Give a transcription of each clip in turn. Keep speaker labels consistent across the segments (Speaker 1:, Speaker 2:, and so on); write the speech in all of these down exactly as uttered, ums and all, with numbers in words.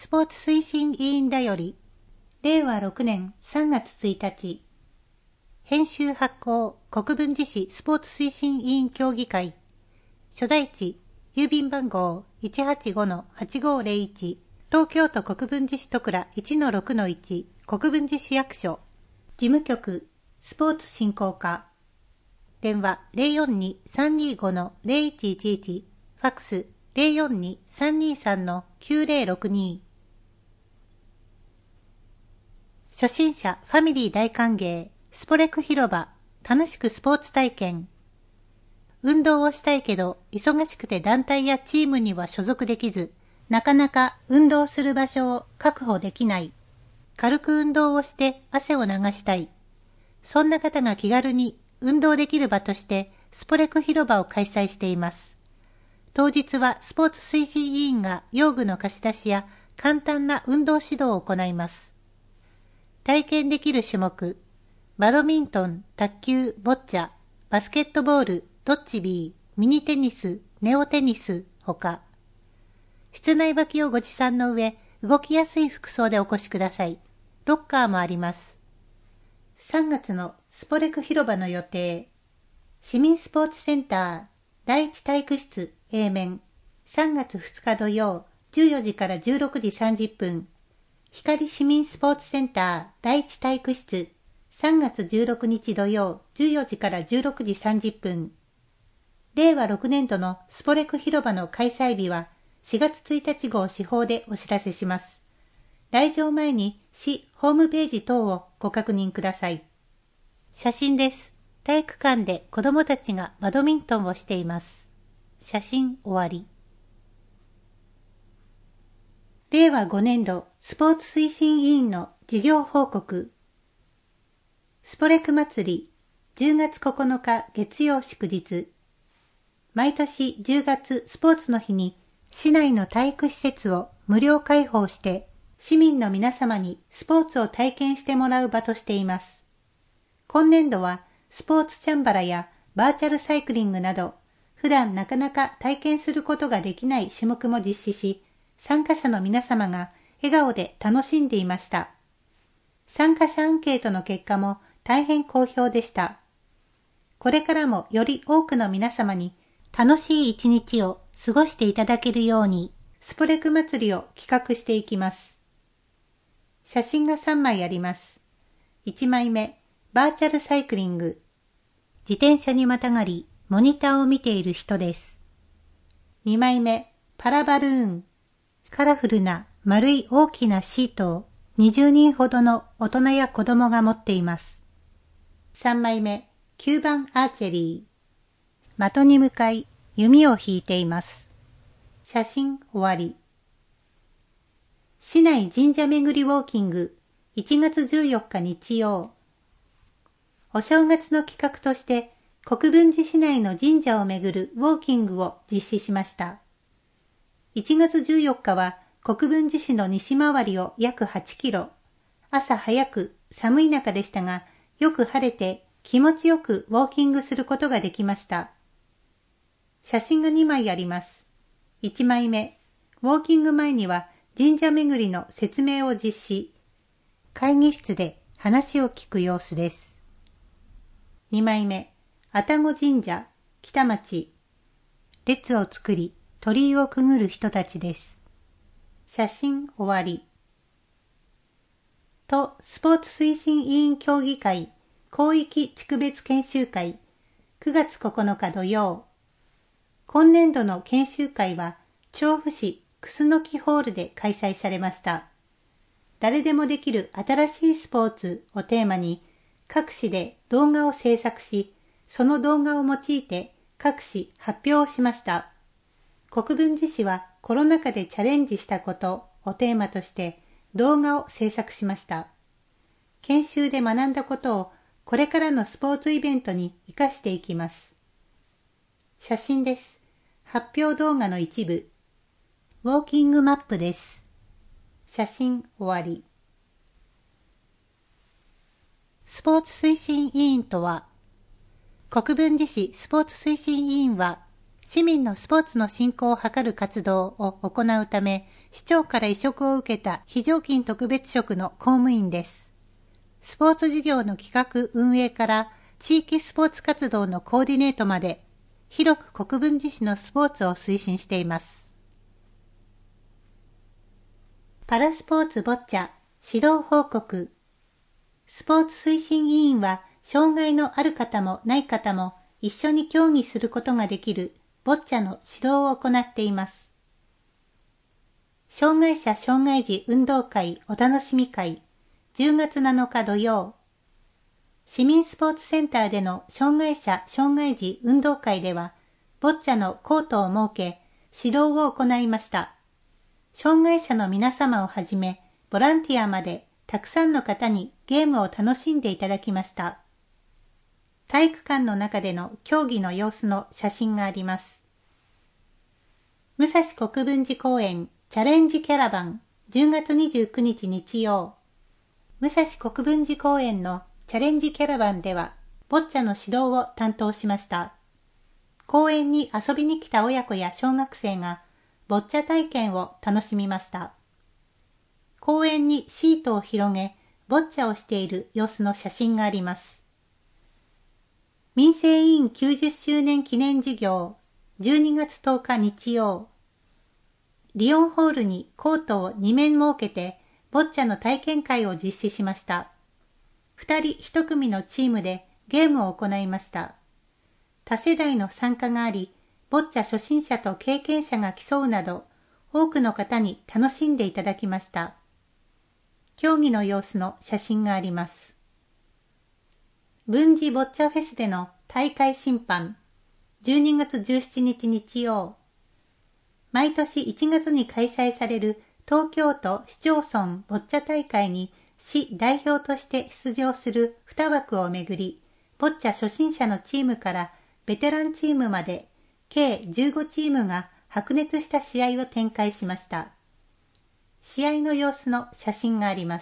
Speaker 1: スポーツ推進委員だより、れいわろくねんさんがつついたち、編集発行国分寺市スポーツ推進委員協議会、所在地、郵便番号 いちはちごのはちごーぜろいち、東京都国分寺市戸倉 いちのろくのいち、国分寺市役所、事務局、スポーツ振興課、電話 ゼロよんに さんにごのゼロいちいちいち、ファックス ゼロよんに さんにさんのきゅうぜろろくに。初心者ファミリー大歓迎、スポレク広場、楽しくスポーツ体験。運動をしたいけど、忙しくて団体やチームには所属できず、なかなか運動する場所を確保できない。軽く運動をして汗を流したい。そんな方が気軽に運動できる場として、スポレク広場を開催しています。当日はスポーツ推進委員が用具の貸し出しや簡単な運動指導を行います。体験できる種目、バドミントン、卓球、ボッチャ、バスケットボール、ドッジビー、ミニテニス、ネオテニス、ほか。室内履きをご持参の上、動きやすい服装でお越しください。ロッカーもあります。さんがつのスポレク広場の予定。市民スポーツセンター、だいいち体育室 A 面、さんがつふつか土曜、じゅうよじからじゅうろくじさんじゅっぷん。光市民スポーツセンター、だいいち体育室、さんがつじゅうろくにち土曜、じゅうよじからじゅうろくじさんじゅっぷん。れいわろくねんどのスポレク広場の開催日はしがつついたち号誌報でお知らせします。来場前に市ホームページ等をご確認ください。写真です。体育館で子どもたちがバドミントンをしています。写真終わり。れいわごねんどスポーツ推進委員の事業報告。スポレク祭りじゅうがつここのか月曜祝日。毎年じゅうがつスポーツの日に市内の体育施設を無料開放して市民の皆様にスポーツを体験してもらう場としています。今年度はスポーツチャンバラやバーチャルサイクリングなど普段なかなか体験することができない種目も実施し、参加者の皆様が笑顔で楽しんでいました。参加者アンケートの結果も大変好評でした。これからもより多くの皆様に楽しい一日を過ごしていただけるようにスポレク祭りを企画していきます。写真がさんまいあります。いちまいめ、バーチャルサイクリング。自転車にまたがり、モニターを見ている人です。にまいめ、パラバルーン。カラフルな丸い大きなシートをにじゅうにんほどの大人や子供が持っています。さんまいめ、きゅうばんアーチェリー。的に向かい弓を引いています。写真終わり。市内神社巡りウォーキングいちがつじゅうよっか日曜。お正月の企画として国分寺市内の神社を巡るウォーキングを実施しました。いちがつじゅうよっかは国分寺市の西回りを約はちキロ。朝早く寒い中でしたが、よく晴れて気持ちよくウォーキングすることができました。写真がにまいあります。いちまいめ、ウォーキング前には神社巡りの説明を実施。会議室で話を聞く様子です。にまいめ、愛宕神社、北町。列を作り、鳥居をくぐる人たちです。写真終わり。都スポーツ推進委員協議会広域地区別研修会くがつここのか土曜。今年度の研修会は調布市楠木ホールで開催されました。誰でもできる新しいスポーツをテーマに各市で動画を制作し、その動画を用いて各市発表をしました。国分寺市はコロナ禍でチャレンジしたことをテーマとして動画を制作しました。研修で学んだことをこれからのスポーツイベントに生かしていきます。写真です。発表動画の一部。ウォーキングマップです。写真終わり。スポーツ推進委員とは、国分寺市スポーツ推進委員は、 市民のスポーツの振興を図る活動を行うため、市長から委嘱を受けた非常勤特別職の公務員です。スポーツ事業の企画運営から地域スポーツ活動のコーディネートまで、広く国分寺市のスポーツを推進しています。パラスポーツボッチャ指導報告。スポーツ推進委員は、障害のある方もない方も一緒に競技することができるボッチャの指導を行っています。障害者障害児運動会お楽しみ会じゅうがつなのか土曜。市民スポーツセンターでの障害者障害児運動会では、ボッチャのコートを設け、指導を行いました。障害者の皆様をはじめ、ボランティアまでたくさんの方にゲームを楽しんでいただきました。体育館の中での競技の様子の写真があります。武蔵国分寺公園チャレンジキャラバンじゅうがつにじゅうくにち日曜。武蔵国分寺公園のチャレンジキャラバンでは、ボッチャの指導を担当しました。公園に遊びに来た親子や小学生が、ボッチャ体験を楽しみました。公園にシートを広げ、ボッチャをしている様子の写真があります。民生委員きゅうじゅっしゅうねん記念事業、じゅうにがつとおか日曜。リオンホールにコートをにめん設けて、ボッチャの体験会を実施しました。ふたりいち組のチームでゲームを行いました。多世代の参加があり、ボッチャ初心者と経験者が競うなど、多くの方に楽しんでいただきました。競技の様子の写真があります。文治ボッチャフェスでの大会審判、じゅうにがつじゅうしちにち日曜。毎年いちがつに開催される東京都市町村ボッチャ大会に市代表として出場するにわくをめぐり、ボッチャ初心者のチームからベテランチームまで計じゅうごチームが白熱した試合を展開しました。試合の様子の写真があります。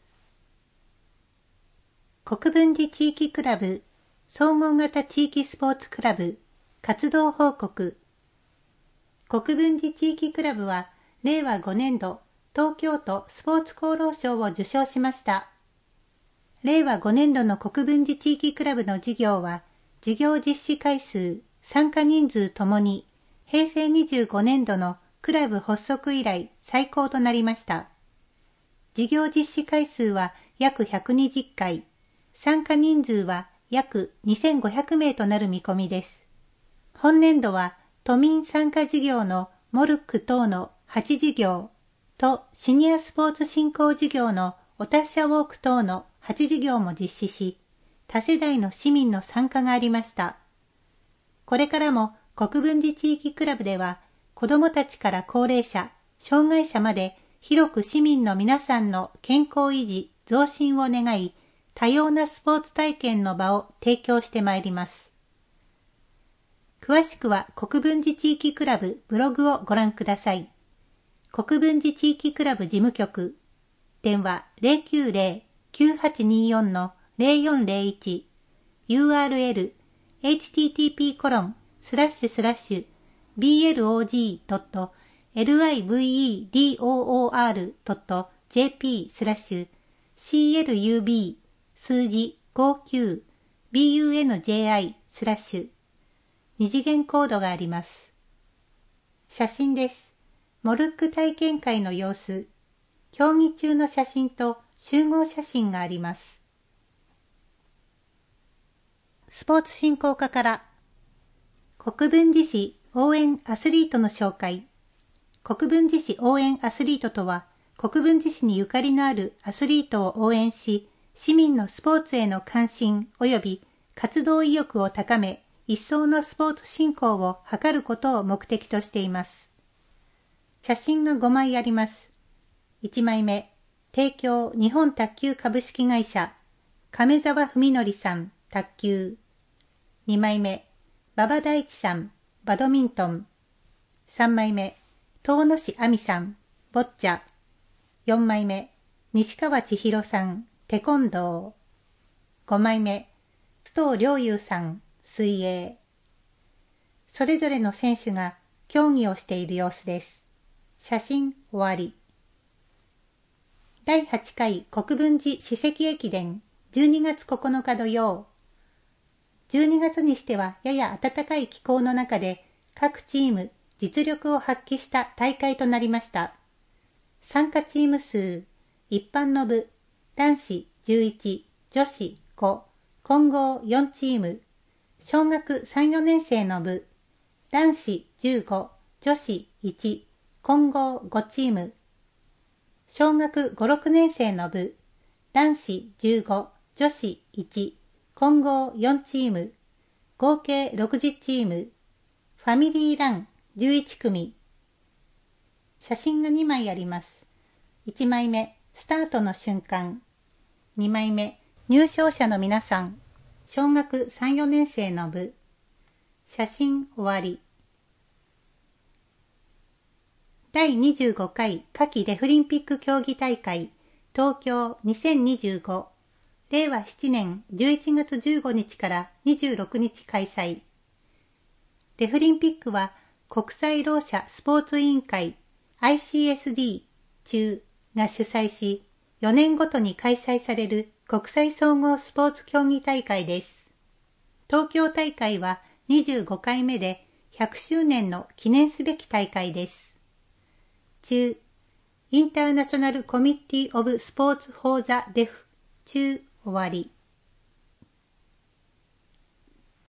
Speaker 1: 国分寺地域クラブ総合型地域スポーツクラブ活動報告。国分寺地域クラブはれいわごねんど東京都スポーツ功労賞を受賞しました。れいわごねんどの国分寺地域クラブの事業は、事業実施回数、参加人数ともにへいせいにじゅうごねんどのクラブ発足以来最高となりました。事業実施回数は約ひゃくにじゅっかい、参加人数は約にせんごひゃくめいとなる見込みです。本年度は都民参加事業のモルック等のはち事業とシニアスポーツ振興事業のお達者ウォーク等のはち事業も実施し、多世代の市民の参加がありました。これからも国分寺地域クラブでは、子どもたちから高齢者、障害者まで広く市民の皆さんの健康維持、増進を願い、多様なスポーツ体験の場を提供してまいります。詳しくは国分寺地域クラブブログをご覧ください。国分寺地域クラブ事務局、電話 ゼロきゅうゼロ きゅうはちによん ゼロよんゼロいち、ユーアールエル エイチティーティーピーコロンスラッシュスラッシュビーエルオージードットエルアイブイイーディーオーオーアールドットジェーピースラッシュシーエルユービー数字ごじゅうきゅうビーユーエヌジェーアイスラッシュ二次元コードがあります。写真です。モルック体験会の様子、競技中の写真と集合写真があります。スポーツ振興課から国分寺市応援アスリートの紹介。国分寺市応援アスリートとは、国分寺市にゆかりのあるアスリートを応援し、市民のスポーツへの関心及び活動意欲を高め、一層のスポーツ振興を図ることを目的としています。写真がごまいあります。いちまいめ、提供日本卓球株式会社、亀澤文則さん、卓球。にまいめ、馬場大地さん、バドミントン。さんまいめ、遠野市亜美さん、ボッチャ。よんまいめ、西川千尋さん、テコンドー。ごまいめ、須藤良友さん、水泳。 それぞれの選手が競技をしている様子です。写真終わり。だいはちかい国分寺史跡駅伝じゅうにがつここのか土曜。じゅうにがつにしてはやや暖かい気候の中で各チーム実力を発揮した大会となりました。参加チーム数、一般の部、男子じゅういち、女子ご、混合よんチーム、小学さん、よねん生の部、男子じゅうご、女子いち、混合ごチーム、小学ご、ろくねん生の部、男子じゅうご、女子いち、混合よんチーム、合計ろくじゅうチーム、ファミリーランじゅういちくみ。写真がにまいあります。いちまいめ、スタートの瞬間。にまいめ、入賞者の皆さん、小学さん、よねん生の部。写真終わり。だいにじゅうごかい夏季デフリンピック競技大会東京にせんにじゅうごれいわななねんじゅういちがつじゅうごにちからにじゅうろくにち開催。デフリンピックは国際ろう者スポーツ委員会 アイシーエスディー 中が主催し、よねんごとに開催される国際総合スポーツ競技大会です。東京大会はにじゅうごかいめでひゃくしゅうねんの記念すべき大会です。中、インターナショナルコミッティオブスポーツフォーザデフ中終わり。